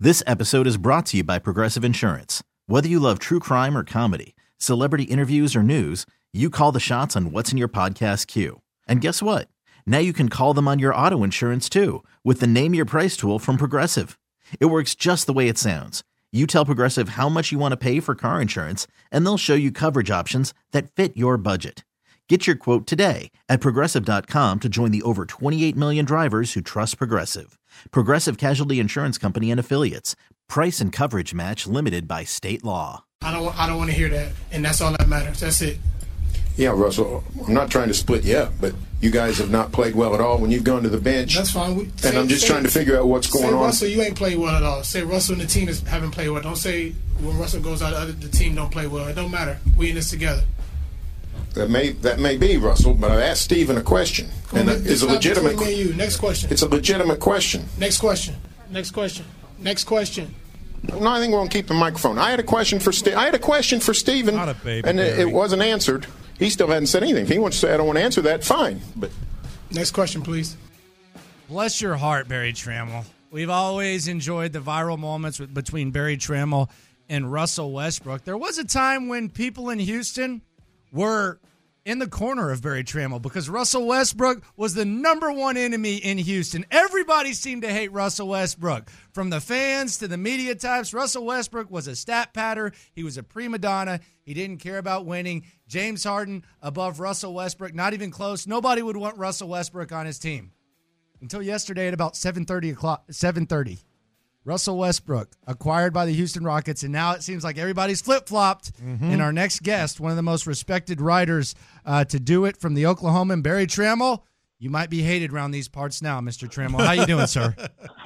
This episode is brought to you by Progressive Insurance. Whether you love true crime or comedy, celebrity interviews or news, you call the shots on what's in your podcast queue. And guess what? Now you can call them on your auto insurance too with the Name Your Price tool from Progressive. It works just the way it sounds. You tell Progressive how much you want to pay for car insurance, and they'll show you coverage options that fit your budget. Get your quote today at Progressive.com to join the over 28 million drivers who trust Progressive. Progressive Casualty Insurance Company and Affiliates. Price and coverage match limited by state law. I don't want to hear that, and that's all that matters. That's it. Yeah, Russell, I'm not trying to split you up, but you guys have not played well at all when you've gone to the bench. That's fine. I'm just trying to figure out what's going on. Russell, you ain't played well at all. Say Russell and the team haven't played well. Don't say when Russell goes out, the team don't play well. It don't matter. We in this together. That may be, Russell, but I asked Steven a question. And it's a legitimate question. Next question. It's a legitimate question. Next question. Next question. Next question. No, I think we're going to keep the microphone. I had a question for Steven, and it wasn't answered. He still hadn't said anything. If he wants to say, I don't want to answer that, fine. But next question, please. Bless your heart, Barry Trammell. We've always enjoyed the viral moments between Barry Trammell and Russell Westbrook. There was a time when people in Houston were in the corner of Barry Trammell because Russell Westbrook was the number one enemy in Houston. Everybody seemed to hate Russell Westbrook. From the fans to the media types, Russell Westbrook was a stat patter. He was a prima donna. He didn't care about winning. James Harden above Russell Westbrook, not even close. Nobody would want Russell Westbrook on his team. Until yesterday at about 7:30. Russell Westbrook acquired by the Houston Rockets, and now it seems like everybody's flip-flopped. And our next guest, one of the most respected writers to do it from the Oklahoman, Barry Trammell. You might be hated around these parts now, Mr. Trammell. How you doing, sir?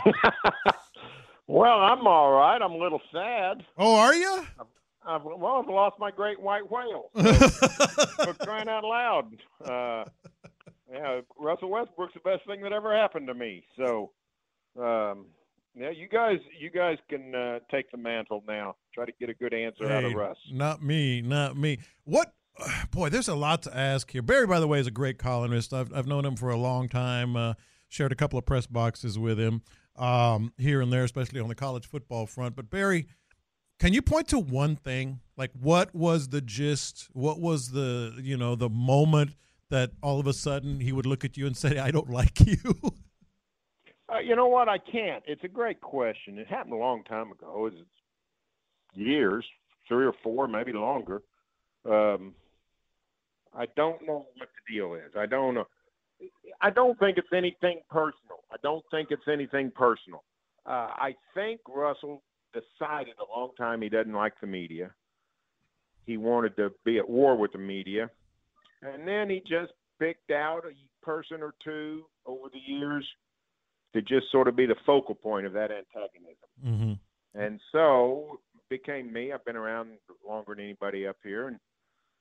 Well, I'm all right. I'm a little sad. Oh, are you? I've lost my great white whale. For crying out loud. Yeah, Russell Westbrook's the best thing that ever happened to me. So, yeah, you guys can take the mantle now. Try to get a good answer out of Russ. Not me. What? Boy, there's a lot to ask here. Barry, by the way, is a great columnist. I've known him for a long time. Shared a couple of press boxes with him here and there, especially on the college football front. But Barry, can you point to one thing? Like, what was the gist? What was the moment that all of a sudden he would look at you and say, "I don't like you"? You know what? I can't. It's a great question. It happened a long time ago. It's years, 3 or 4, maybe longer. I don't know what the deal is. I don't know. I don't think it's anything personal. I think Russell decided a long time he doesn't like the media. He wanted to be at war with the media. And then he just picked out a person or two over the years to just sort of be the focal point of that antagonism. Mm-hmm. And so it became me. I've been around longer than anybody up here. And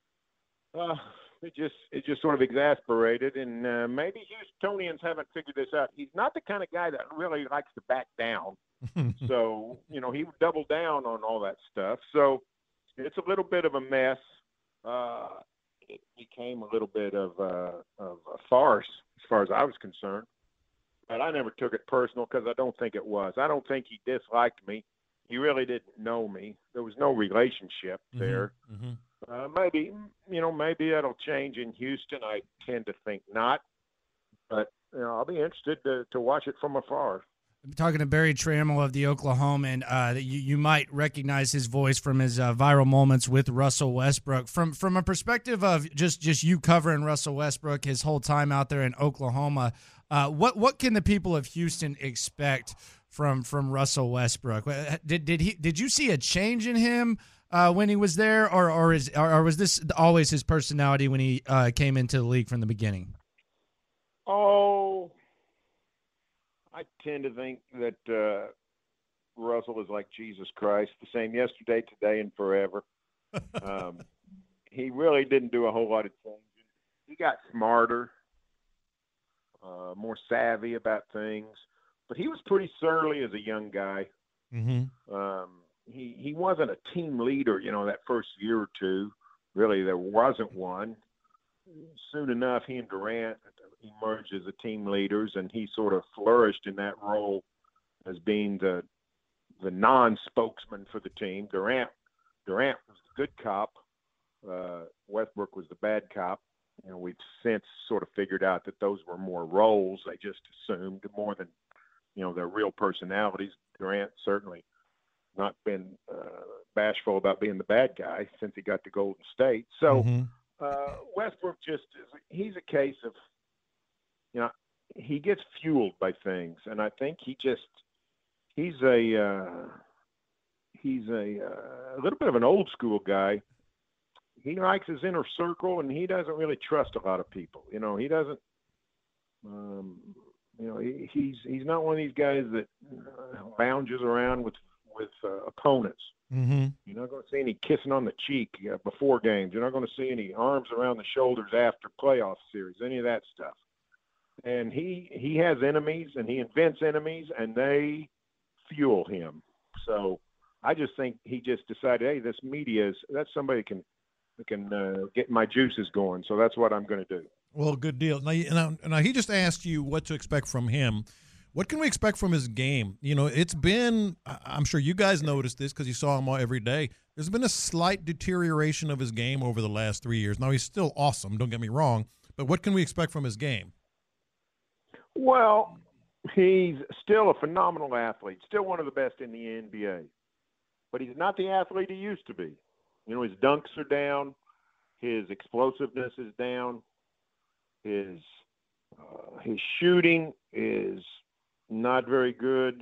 it just sort of exasperated. And maybe Houstonians haven't figured this out. He's not the kind of guy that really likes to back down. So, he would double down on all that stuff. So it's a little bit of a mess. It became a little bit of a farce as far as I was concerned. But I never took it personal because I don't think it was. I don't think he disliked me. He really didn't know me. There was no relationship there. Mm-hmm. Maybe that'll change in Houston. I tend to think not. But I'll be interested to watch it from afar. I'm talking to Barry Trammell of the Oklahoman. You might recognize his voice from his viral moments with Russell Westbrook. From a perspective of just you covering Russell Westbrook his whole time out there in Oklahoma, what can the people of Houston expect from Russell Westbrook? Did you see a change in him when he was there, or was this always his personality when he came into the league from the beginning? Oh, I tend to think that Russell is like Jesus Christ, the same yesterday, today, and forever. He really didn't do a whole lot of changing. He got smarter, more savvy about things, but he was pretty surly as a young guy. Mm-hmm. He wasn't a team leader, that first year or two. Really, there wasn't one. Soon enough, he and Durant emerged as the team leaders, and he sort of flourished in that role as being the the non-spokesman for the team. Durant was the good cop. Westbrook was the bad cop. We've since sort of figured out that those were more roles. They just assumed more than, their real personalities. Durant certainly not been bashful about being the bad guy since he got to Golden State. So Westbrook he's a case of, he gets fueled by things. And I think he's a little bit of an old school guy. He likes his inner circle, and he doesn't really trust a lot of people. He doesn't. He's not one of these guys that lounges around with opponents. Mm-hmm. You're not going to see any kissing on the cheek before games. You're not going to see any arms around the shoulders after playoff series. Any of that stuff. And he has enemies, and he invents enemies, and they fuel him. So I just think he just decided, hey, this media that's somebody that can get my juices going. So that's what I'm going to do. Well, good deal. Now, he just asked you what to expect from him. What can we expect from his game? It's been, I'm sure you guys noticed this because you saw him every day. There's been a slight deterioration of his game over the last 3 years. Now, he's still awesome, don't get me wrong, but what can we expect from his game? Well, he's still a phenomenal athlete, still one of the best in the NBA, but he's not the athlete he used to be. His dunks are down, his explosiveness is down, his shooting is not very good.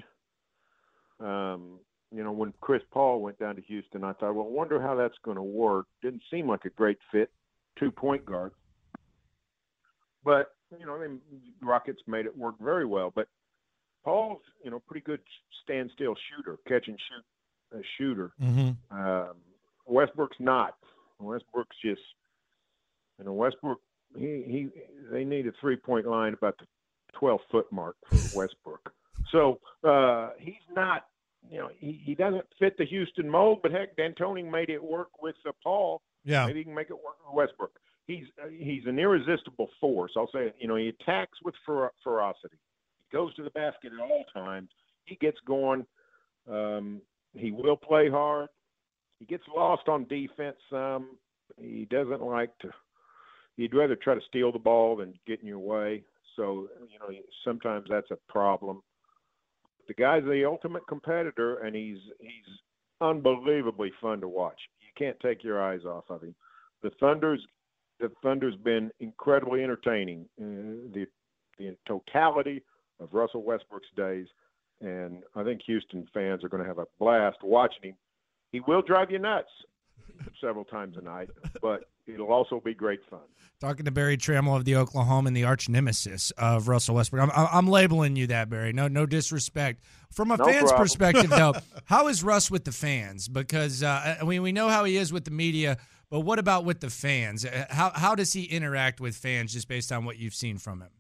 When Chris Paul went down to Houston, I thought, well, I wonder how that's going to work. Didn't seem like a great fit, 2-point guard. But, the Rockets made it work very well. But Paul's, pretty good standstill shooter, catch and shoot shooter. Mm-hmm. Westbrook's not. Westbrook's just, Westbrook, they need a 3-point line about the 12-foot mark for Westbrook. So he's not, he doesn't fit the Houston mold, but heck, D'Antoni made it work with Paul. Yeah. Maybe he can make it work with Westbrook. He's an irresistible force. I'll say, he attacks with ferocity. He goes to the basket at all times. He gets going. He will play hard. He gets lost on defense some. He doesn't like to – he'd rather try to steal the ball than get in your way. So, sometimes that's a problem. The guy's the ultimate competitor, and he's unbelievably fun to watch. You can't take your eyes off of him. The Thunder's been incredibly entertaining, the totality of Russell Westbrook's days, and I think Houston fans are going to have a blast watching him. He will drive you nuts several times a night, but it'll also be great fun. Talking to Barry Trammell of the Oklahoman, the arch nemesis of Russell Westbrook. I'm labeling you that, Barry. No disrespect. From a fan's perspective, though, how is Russ with the fans? Because we know how he is with the media, but what about with the fans? How does he interact with fans just based on what you've seen from him?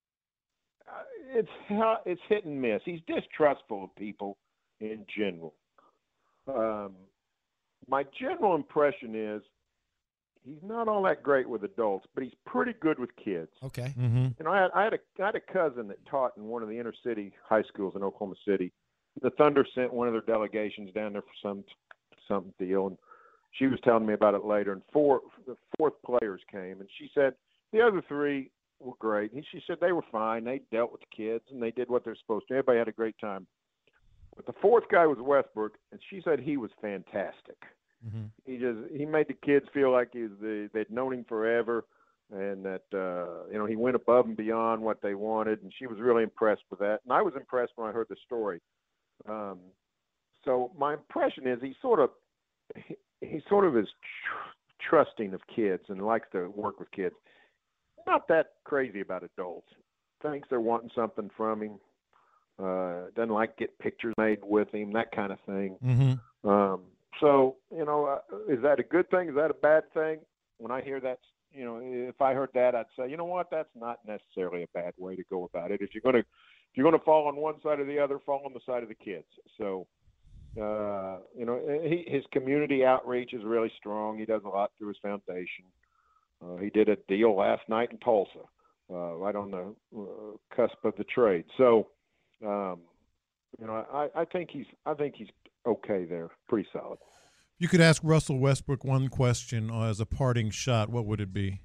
It's hit and miss. He's distrustful of people in general. My general impression is he's not all that great with adults, but he's pretty good with kids. Okay. Mm-hmm. I had a cousin that taught in one of the inner city high schools in Oklahoma City. The Thunder sent one of their delegations down there for some deal, and she was telling me about it later. And the fourth players came, and she said the other three were great. And she said they were fine. They dealt with the kids, and they did what they're supposed to. Everybody had a great time. But the fourth guy was Westbrook, and she said he was fantastic. Mm-hmm. He made the kids feel like they'd known him forever, and that he went above and beyond what they wanted, and she was really impressed with that. And I was impressed when I heard the story. So my impression is he sort of is trusting of kids and likes to work with kids. Not that crazy about adults. Thinks they're wanting something from him. Doesn't like get pictures made with him, that kind of thing. Mm-hmm. So, is that a good thing? Is that a bad thing? When I hear that, if I heard that, I'd say, you know what, that's not necessarily a bad way to go about it. If you're going to fall on one side or the other, fall on the side of the kids. So, his community outreach is really strong. He does a lot through his foundation. He did a deal last night in Tulsa, right on the cusp of the trade. So, You know, I think he's okay there, pretty solid. You could ask Russell Westbrook one question as a parting shot. What would it be?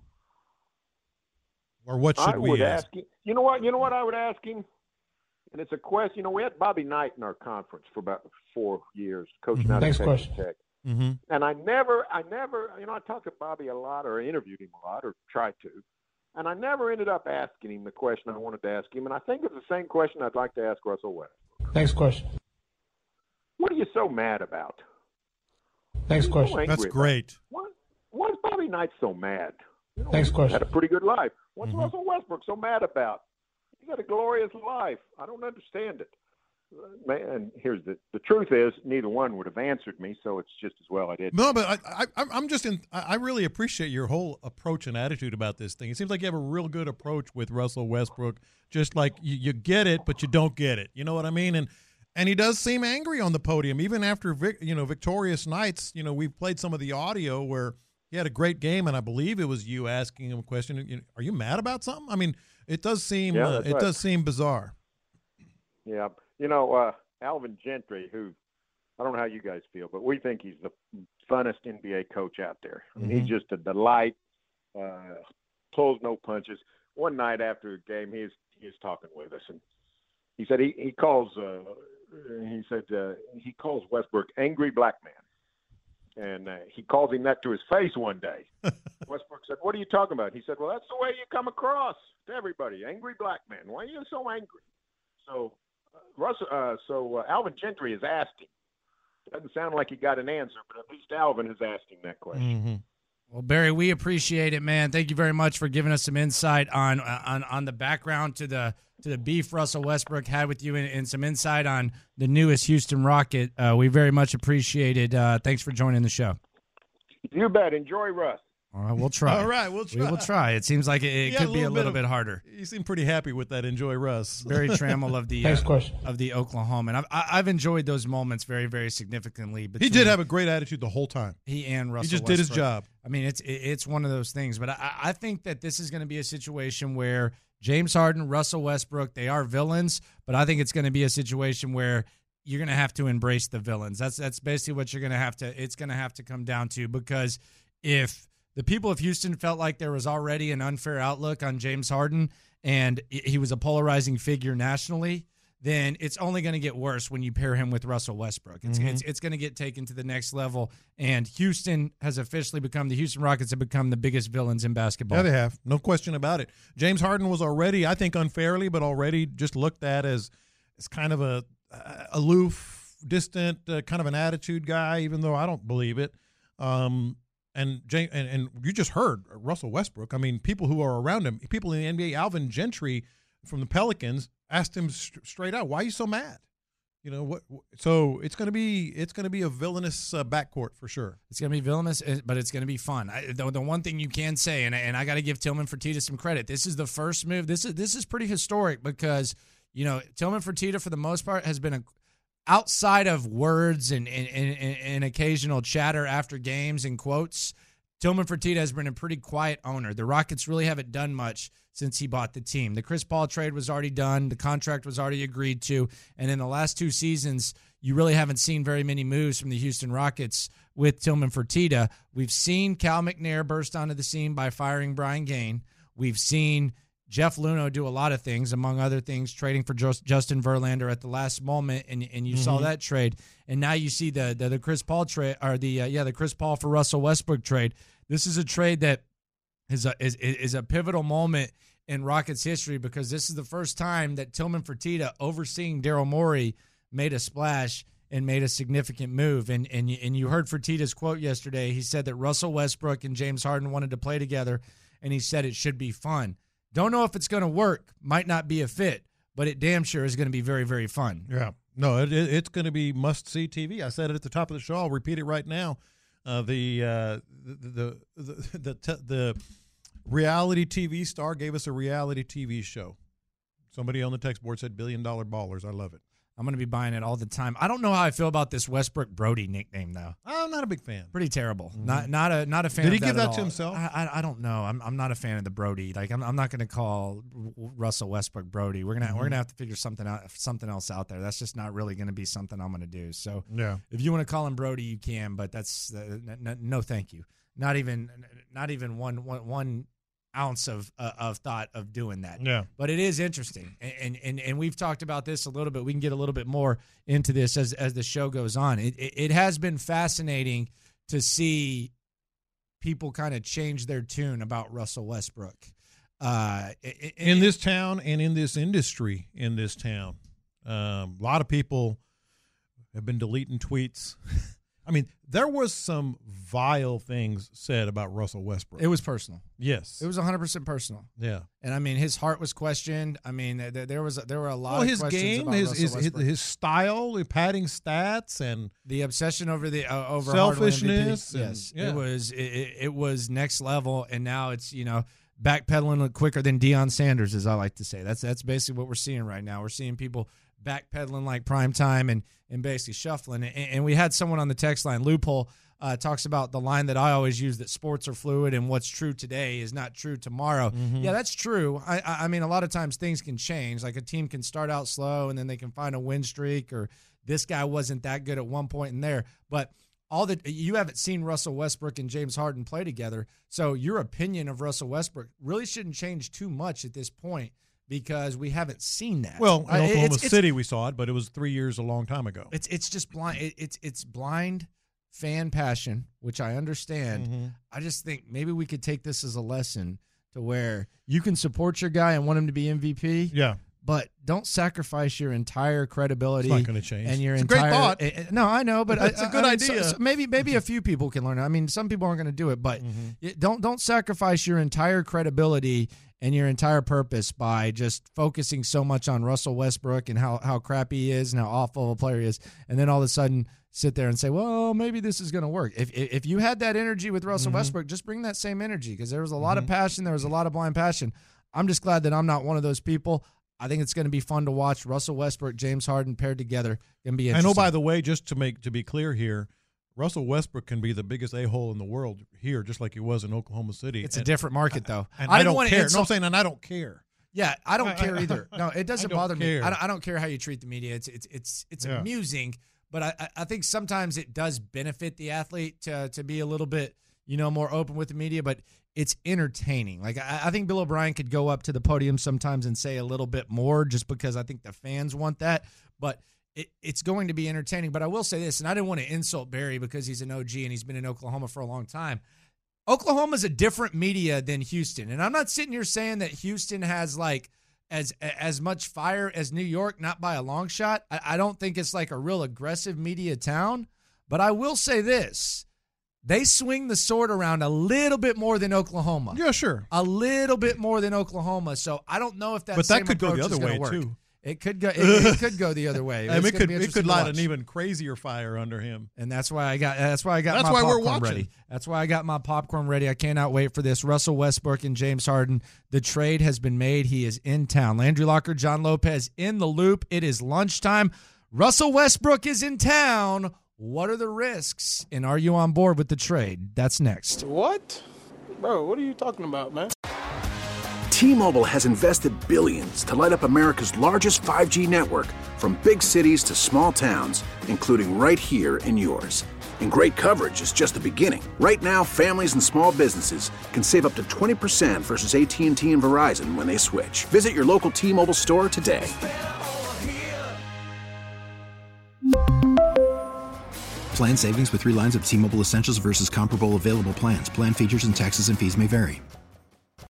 Or what should we ask? Him, you know what I would ask him? And it's a question. You know, we had Bobby Knight in our conference for about 4 years, coaching out of Texas Tech. Mm-hmm. And I never, you know, I talked to Bobby a lot, or interviewed him a lot, or tried to. And I never ended up asking him the question I wanted to ask him. And I think it's the same question I'd like to ask Russell Westbrook. Next question. What are you so mad about? Next question. That's great. Why is Bobby Knight so mad? You know, Next question. Had a pretty good life. What's Russell Westbrook so mad about? He's got a glorious life. I don't understand it. Man, here's the truth is, neither one would have answered me, so it's just as well I did. No, but I really appreciate your whole approach and attitude about this thing. It seems like you have a real good approach with Russell Westbrook, just like you get it, but you don't get it. You know what I mean? And he does seem angry on the podium, even after victorious nights. You know, we've played some of the audio where he had a great game, and I believe it was you asking him a question. Are you mad about something? I mean, it does seem does seem bizarre. Yeah. You know, Alvin Gentry, who I don't know how you guys feel, but we think he's the funnest NBA coach out there. I mean, he's just a delight, pulls no punches. One night after a game, he was talking with us, and he said he calls Westbrook angry black man, and he calls him that to his face one day. Westbrook said, "What are you talking about?" He said, "Well, that's the way you come across to everybody, angry black man. Why are you so angry?" So Alvin Gentry has asked him. Doesn't sound like he got an answer, but at least Alvin has asked him that question. Mm-hmm. Well, Barry, we appreciate it, man. Thank you very much for giving us some insight on the background to the beef Russell Westbrook had with you, and some insight on the newest Houston Rocket. We very much appreciate it. Thanks for joining the show. You bet. Enjoy Russ. All right, we'll try. All right, we'll try. We will try. It seems like it could be a little bit harder. You seem pretty happy with that. Enjoy Russ. Barry Trammell of the Next question. of the Oklahoma, and I've enjoyed those moments very, very significantly. He did have a great attitude the whole time. He and Russell. He just Westbrook did his job. I mean, it's one of those things. But I think that this is going to be a situation where James Harden, Russell Westbrook, they are villains, but I think it's going to be a situation where you're going to have to embrace the villains. That's basically what you're going to have to. It's going to have to come down to, because if the people of Houston felt like there was already an unfair outlook on James Harden and he was a polarizing figure nationally, then it's only going to get worse when you pair him with Russell Westbrook. It's going to get taken to the next level, and Houston has officially become, the Houston Rockets have become the biggest villains in basketball. Yeah, they have. No question about it. James Harden was already, I think unfairly, but already just looked at as kind of a aloof, distant, kind of an attitude guy, even though I don't believe it. And you just heard Russell Westbrook. I mean, people who are around him, people in the NBA, Alvin Gentry from the Pelicans asked him straight out, "Why are you so mad?" You know what? So it's going to be a villainous backcourt for sure. It's going to be villainous, but it's going to be fun. The one thing you can say, and I got to give Tillman Fertitta some credit. This is the first move. This is pretty historic, because Tillman Fertitta for the most part has been outside of words and occasional chatter after games and quotes. Tillman Fertitta has been a pretty quiet owner. The Rockets really haven't done much since he bought the team. The Chris Paul trade was already done. The contract was already agreed to. And in the last 2 seasons, you really haven't seen very many moves from the Houston Rockets with Tillman Fertitta. We've seen Cal McNair burst onto the scene by firing Brian Gaine. We've seen Jeff Luhnow do a lot of things, among other things, trading for Justin Verlander at the last moment, and you saw that trade. And now you see the Chris Paul trade, or the Chris Paul for Russell Westbrook trade. This is a trade that is a pivotal moment in Rockets history, because this is the first time that Tillman Fertitta, overseeing Daryl Morey, made a splash and made a significant move. And you heard Fertitta's quote yesterday. He said that Russell Westbrook and James Harden wanted to play together, and he said it should be fun. Don't know if it's going to work. Might not be a fit, but it damn sure is going to be very, very fun. Yeah. No, it's going to be must-see TV. I said it at the top of the show. I'll repeat it right now. The reality TV star gave us a reality TV show. Somebody on the text board said $1 billion ballers. I love it. I'm going to be buying it all the time. I don't know how I feel about this Westbrook Brody nickname, though. I'm not a big fan. Pretty terrible. Mm-hmm. Not a fan. Did he of that give that at to all. himself? I don't know. I'm not a fan of the Brody. Like I'm not going to call Russell Westbrook Brody. We're gonna have to figure something else out there. That's just not really going to be something I'm going to do. So if you want to call him Brody, you can. But that's no, thank you. Not even one ounce of thought of doing that. Yeah. But it is interesting. And we've talked about this a little bit. We can get a little bit more into this as the show goes on. It has been fascinating to see people kind of change their tune about Russell Westbrook. In this town and in this industry in this town. A lot of people have been deleting tweets. I mean, there was some vile things said about Russell Westbrook. It was personal. Yes. It was 100% personal. Yeah. And, I mean, his heart was questioned. I mean, there were a lot of his questions game, about Russell Westbrook. his style, padding stats, and the obsession over over selfishness. Yes. It was next level, and now it's, backpedaling quicker than Deion Sanders, as I like to say. That's basically what we're seeing right now. We're seeing people backpedaling like prime time and basically shuffling. And we had someone on the text line, Loophole, talks about the line that I always use, that sports are fluid and what's true today is not true tomorrow. Mm-hmm. Yeah, that's true. I mean, a lot of times things can change. Like a team can start out slow and then they can find a win streak, or this guy wasn't that good at one point in there. But you haven't seen Russell Westbrook and James Harden play together, so your opinion of Russell Westbrook really shouldn't change too much at this point, because we haven't seen that. Well, in Oklahoma City we saw it, but it was 3 years a long time ago. It's just blind. It's blind fan passion, which I understand. Mm-hmm. I just think maybe we could take this as a lesson to where you can support your guy and want him to be MVP. Yeah. But don't sacrifice your entire credibility. It's not going to change. And your it's entire, a great thought. No, I know, but it's a good idea. So maybe a few people can learn it. I mean, some people aren't going to do it, but don't sacrifice your entire credibility and your entire purpose by just focusing so much on Russell Westbrook and how crappy he is and how awful of a player he is, and then all of a sudden sit there and say, well, maybe this is going to work. If you had that energy with Russell Westbrook, just bring that same energy, because there was a lot of passion. There was a lot of blind passion. I'm just glad that I'm not one of those people. I think it's going to be fun to watch Russell Westbrook, James Harden paired together. Going to be interesting. I know, by the way, just to be clear here, Russell Westbrook can be the biggest a-hole in the world here, just like he was in Oklahoma City. It's a different market, though. And I don't care. No, I'm saying, and I don't care. Yeah, I don't care either. No, it doesn't bother me. I don't care how you treat the media. It's amusing, but I think sometimes it does benefit the athlete to be a little bit more open with the media, but it's entertaining. Like I think Bill O'Brien could go up to the podium sometimes and say a little bit more, just because I think the fans want that. But it's going to be entertaining. But I will say this, and I didn't want to insult Barry because he's an OG and he's been in Oklahoma for a long time. Oklahoma's a different media than Houston, and I'm not sitting here saying that Houston has like as much fire as New York, not by a long shot. I don't think it's like a real aggressive media town. But I will say this. They swing the sword around a little bit more than Oklahoma. Yeah, sure. A little bit more than Oklahoma. So I don't know if that. But that could go the other way work. Too. It could go. It could go the other way. It could light an even crazier fire under him. And that's why I got. That's why we're watching. Ready. That's why I got my popcorn ready. I cannot wait for this. Russell Westbrook and James Harden. The trade has been made. He is in town. Landry Locker, John Lopez in the loop. It is lunchtime. Russell Westbrook is in town. What are the risks, and are you on board with the trade? That's next. What? Bro, what are you talking about, man? T-Mobile has invested billions to light up America's largest 5G network, from big cities to small towns, including right here in yours. And great coverage is just the beginning. Right now, families and small businesses can save up to 20% versus AT&T and Verizon when they switch. Visit your local T-Mobile store today. Plan savings with 3 lines of T-Mobile Essentials versus comparable available plans. Plan features and taxes and fees may vary.